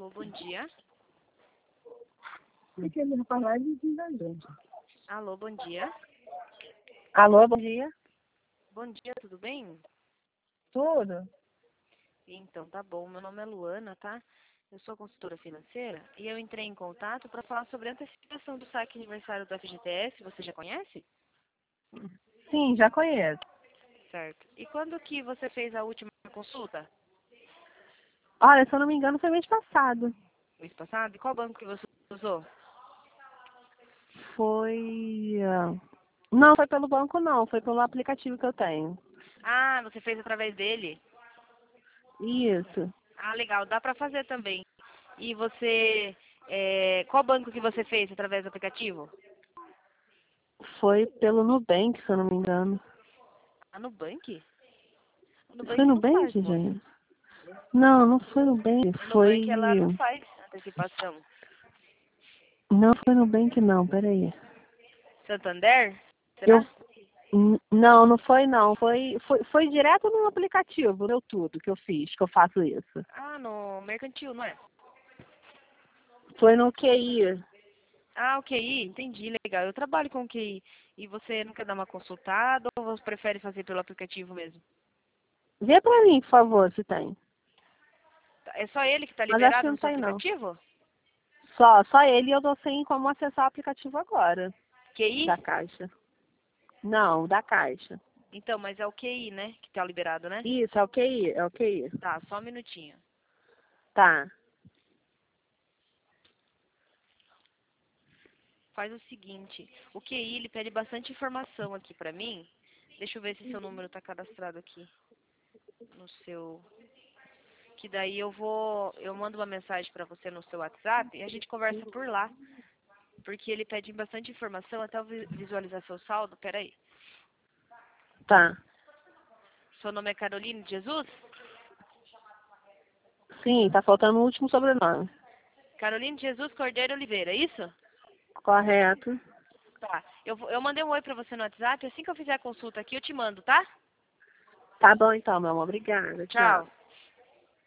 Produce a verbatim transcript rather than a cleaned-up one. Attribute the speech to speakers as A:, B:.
A: Alô, bom dia.
B: Porque ele não falar de gente.
A: Alô, bom dia.
B: Alô, bom dia.
A: Bom dia, tudo bem?
B: Tudo?
A: Então, tá bom. Meu nome é Luana, tá? Eu sou consultora financeira e eu entrei em contato para falar sobre a antecipação do saque aniversário do F G T S. Você já conhece?
B: Sim, já conheço.
A: Certo. E quando que você fez a última consulta?
B: Olha, se eu não me engano, foi mês passado.
A: Mês passado? E qual banco que você usou?
B: Foi... ah, Não, foi pelo banco, não. Foi pelo aplicativo que eu tenho.
A: Ah, você fez através dele?
B: Isso.
A: Ah, legal. Dá para fazer também. E você... é, qual banco que você fez através do aplicativo?
B: Foi pelo Nubank, se eu não me engano.
A: Ah, Nubank? O
B: Foi
A: Nubank não
B: Nubank,
A: faz, moça.
B: gente? Não, não foi Nubank.
A: O
B: Foi...
A: Nubank, ela não faz antecipação.
B: Não foi Nubank, não. Peraí.
A: Santander?
B: Eu...
A: Será?
B: N- Não, não foi, não. Foi, foi, foi direto no aplicativo, deu tudo que eu fiz, que eu faço isso.
A: Ah, no Mercantil, não é?
B: Foi no Q I.
A: Ah, o Q I, entendi, legal. Eu trabalho com o Q I. E você não quer dar uma consultada ou você prefere fazer pelo aplicativo mesmo?
B: Vê pra mim, por favor, se tem.
A: É só ele que está
B: Mas acho que
A: liberado
B: não
A: no seu
B: tem, não.
A: aplicativo?
B: Só, só ele e eu tô sem como acessar o aplicativo agora,
A: Q I?
B: da Caixa. Não, da Caixa.
A: Então, mas é o Q I, né, que está liberado, né?
B: Isso, é o Q I, é o Q I.
A: Tá, só um minutinho.
B: Tá,
A: Faz o seguinte, o Q I, ele pede bastante informação aqui pra mim. Deixa eu ver se seu número tá cadastrado aqui no seu... Que daí eu vou... Eu mando uma mensagem pra você no seu WhatsApp e a gente conversa por lá. Porque ele pede bastante informação até eu vi- visualizar seu saldo. Peraí.
B: tá.
A: Seu nome é Caroline de Jesus?
B: Sim, tá faltando o último sobrenome.
A: Caroline de Jesus Cordeiro Oliveira, é isso?
B: Correto.
A: Tá. Eu, vou- eu mandei um oi pra você no WhatsApp. Assim que eu fizer a consulta aqui, eu te mando, tá?
B: Tá bom então, meu amor. Obrigada. Tchau.
A: Tchau.